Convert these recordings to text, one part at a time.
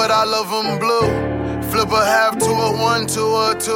but I love them blue. Flip a half to a 1 to a 2.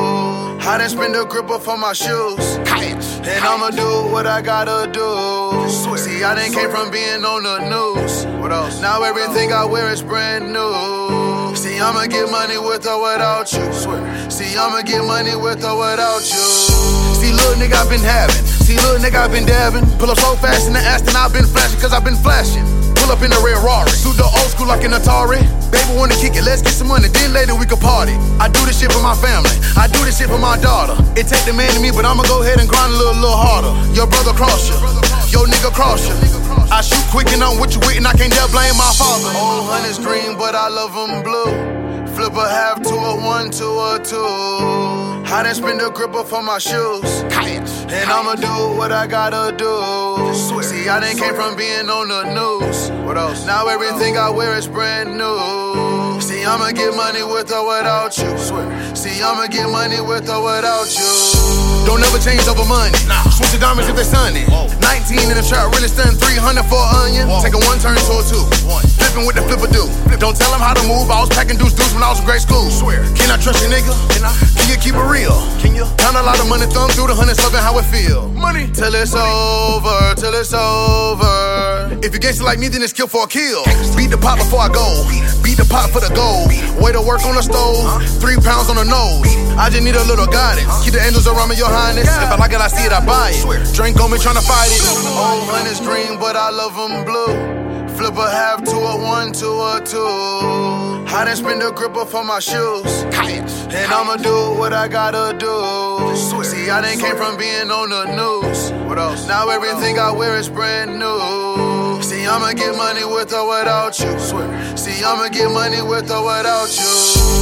I done spend a gripper for my shoes. And I'ma do what I gotta do. See, I done came from being on the news. What else? Now everything I wear is brand new. See, I'ma get money with or without you. See, I'ma get money with or without you. See, little nigga, I been having. See, little nigga, I been dabbing. Pull up so fast in the Aston, I've been flashing, cause I've been flashing. Pull up in the red Rari. Suit the old school like an Atari. Baby wanna kick it, let's get some money, then later we can party. I do this shit for my family, I do this shit for my daughter. It take the man to me, but I'ma go ahead and grind a little harder. Your brother cross you, your nigga cross you. I shoot quick and I'm with you with, and I can't dare blame my father. Old honey's green, but I love them blue. Flip a half to a 1 to a 2. I done spend a gripper for my shoes. And I'ma do what I gotta do. See, I done came from being on the news. What else? Now everything I wear is brand new. See, I'ma get money with or without you. See, I'ma get money with or without you. Don't ever change over money. Switch the diamonds if they sunny. 19 in the trap, really stun 300 for an onion. Take a 1 turn to a 2. Flipping with the flipper do. Don't tell them how to move. I was packing deuce when I was in grade school. Can I trust you, nigga? Can you keep it real? Can you? Count a lot of money, thumb through the hundreds, loving how it feel. Money till it's over, till it's over. If you gangsta like me, then it's kill for a kill. Beat the pot before I go. Beat the pot for the gold. Way to work on the stove. 3 pounds on the nose. I just need a little guidance. Keep the angels around me, your highness. If I like it, I see it, I buy it. Drink on me, tryna fight it. Old honey's green, but I love them blue. Flip a half to a 1 to a 2. I done spend a gripper for my shoes. And I'ma do what I gotta do. See, I done came from being on the news. What else? Now everything I wear is brand new. See, I'ma get money with or without you. See, I'ma get money with or without you.